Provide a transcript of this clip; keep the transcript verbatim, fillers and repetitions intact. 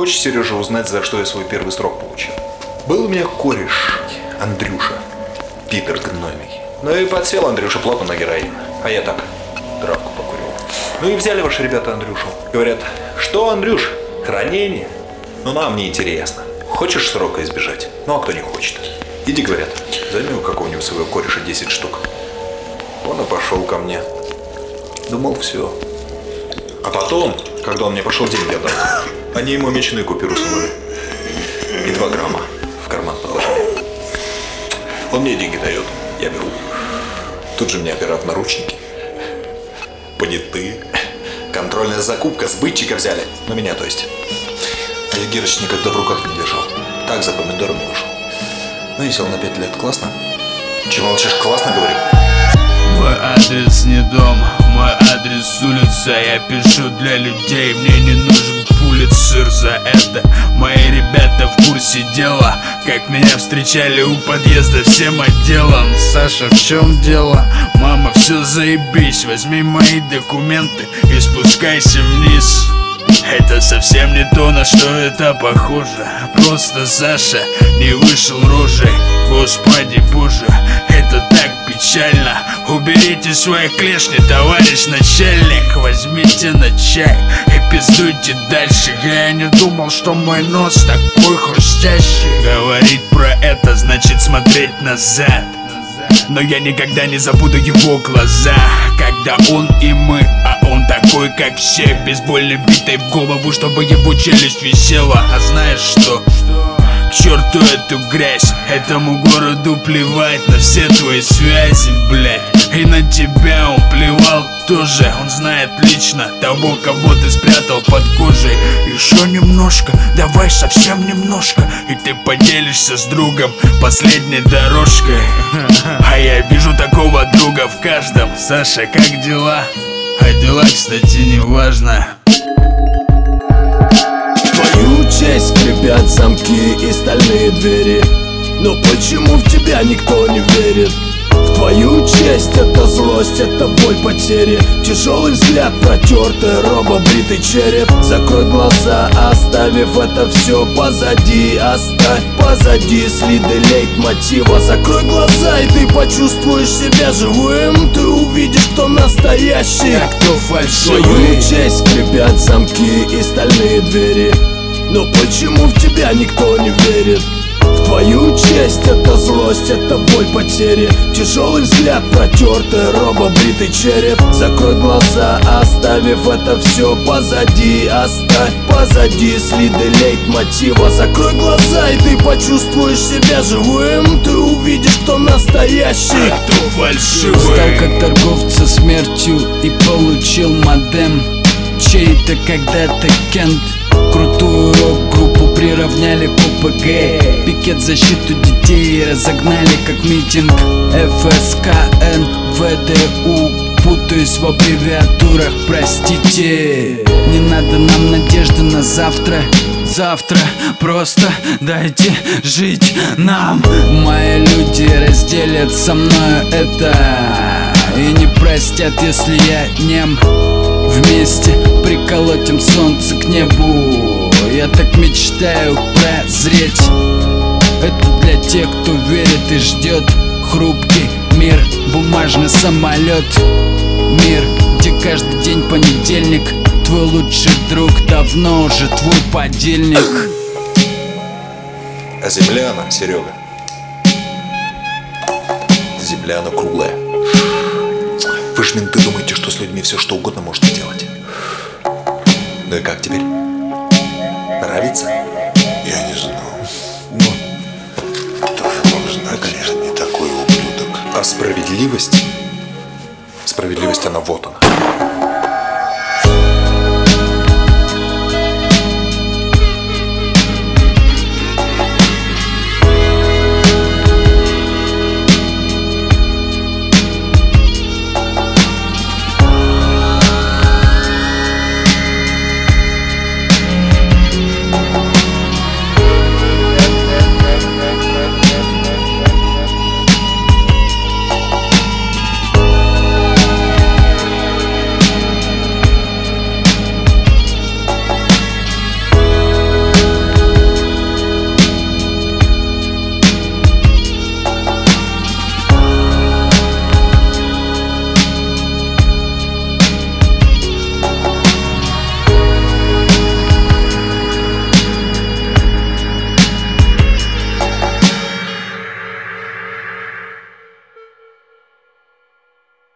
Хочешь, Сережа, узнать, за что я свой первый срок получил? Был у меня кореш, Андрюша, пидор гнойный. Ну и подсел Андрюша плотно на героин. А я так, травку покурил. Ну и взяли ваши ребята Андрюшу. Говорят, что, Андрюш, ранение? Ну нам не интересно. Хочешь срока избежать? Ну а кто не хочет? Иди, говорят, займи у какого-нибудь своего кореша десять штук. Он и пошел ко мне. Думал, все. А потом, когда он мне пошел деньги отдать, они ему меченые купюры сунули. И два грамма в карман положили. Он мне деньги дает, я беру. Тут же мне операт наручники. Понятые. Контрольная закупка, сбытчика взяли. На меня, то есть. А я Герыч никогда в руках не держал. Так за помидорами вышел. Ну и сел на пять лет. Классно? Чего молчишь? Классно, говорю? Мой адрес не дом, мой адрес улица. Я пишу для людей, мне не нужен пулицер. За это мои ребята в курсе дела. Как меня встречали у подъезда всем отделом. Саша, в чем дело? Мама, все заебись. Возьми мои документы и спускайся вниз. Это совсем не то, на что это похоже. Просто Саша не вышел рожей. Господи боже, это так печально. Уберите свои клешни, товарищ начальник. Возьмите на чай и пиздуйте дальше. Я не думал, что мой нос такой хрустящий. Говорить про это значит смотреть назад. Но я никогда не забуду его глаза, когда он и мы, а он такой, как все, бейсбольной битой в голову, чтобы его челюсть висела. А знаешь что? К черту эту грязь, этому городу плевать на все твои связи, блядь. И на тебя он плевал тоже. Он знает лично того, кого ты спрятал под кожей. Еще немножко, давай совсем немножко, и ты поделишься с другом последней дорожкой. А я вижу такого друга в каждом. Саша, как дела? А дела, кстати, не важно. В честь скрипят замки и стальные двери. Но почему в тебя никто не верит? В твою честь это злость, это боль потери. Тяжелый взгляд, протертый робобритый череп. Закрой глаза, оставив это все позади. Оставь позади следы лейтмотива. Закрой глаза, и ты почувствуешь себя живым. Ты увидишь, кто настоящий, а кто фальшивый. В твою честь скрипят замки и стальные двери. Но почему в тебя никто не верит? В твою честь это злость, это боль потери. Тяжелый взгляд, протертый робобритый череп. Закрой глаза, оставив это все позади. Оставь позади следы лейтмотива. Закрой глаза, и ты почувствуешь себя живым. Ты увидишь, кто настоящий, а кто фальшивый. Стал как торговца смертью и получил модем. Чей-то когда-то кент. Крутую рок-группу приравняли к ОПГ. Пикет защиту детей разогнали как митинг. эф эс ка эн вэ дэ у. Путаюсь в аббревиатурах, простите. Не надо нам надежды на завтра. Завтра просто дайте жить нам. Мои люди разделят со мною это и не простят, если я нем. Вместе приколотим солнце к небу. Я так мечтаю прозреть. Это для тех, кто верит и ждет. Хрупкий мир, бумажный самолет. Мир, где каждый день понедельник. Твой лучший друг давно уже твой подельник. А земля она, Серега, земля она круглая. Вы ж, менты, думаете, что с людьми все что угодно можно делать. Ну и как теперь? Нравится? Я не знал. Ну, Кто же мог знать, конечно, не такой ублюдок. а справедливость? Справедливость, она вот она.